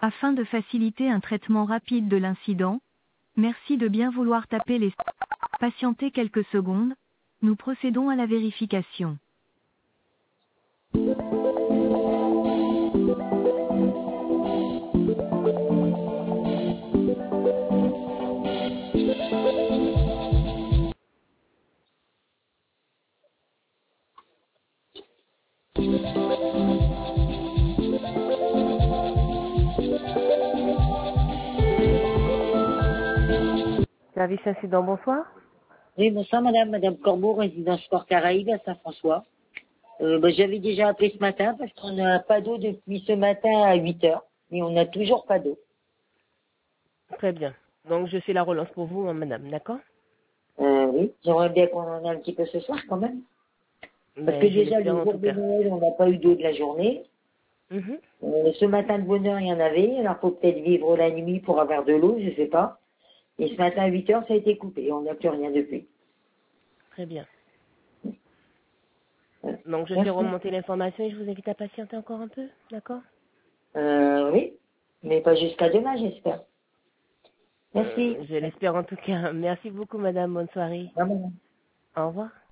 Afin de faciliter un traitement rapide de l'incident, merci de bien vouloir taper les... Patientez quelques secondes, nous procédons à la vérification. Service incident, bonsoir. Oui, bonsoir Madame Corbeau, résidence Sport Caraïbes à Saint-François. J'avais déjà appelé ce matin parce qu'on n'a pas d'eau depuis ce matin à 8 heures, mais on n'a toujours pas d'eau. Très bien. Donc je fais la relance pour vous, hein, madame, d'accord? Oui, j'aimerais bien qu'on en ait un petit peu ce soir quand même. Parce que Ben, je déjà, l'espère le en jour tout de cas. Noël, on n'a pas eu d'eau de la journée. Mhm. Ce matin de bonne heure, il y en avait. Alors, faut peut-être vivre la nuit pour avoir de l'eau, je sais pas. Et ce matin à 8 heures, ça a été coupé. On n'a plus rien depuis. Très bien. Voilà. Donc je fais Merci. remonter l'information et je vous invite à patienter encore un peu, d'accord? Oui, mais pas jusqu'à demain, j'espère. Merci. Je l'espère en tout cas. Merci beaucoup, madame. Bonne soirée. Vraiment. Au revoir.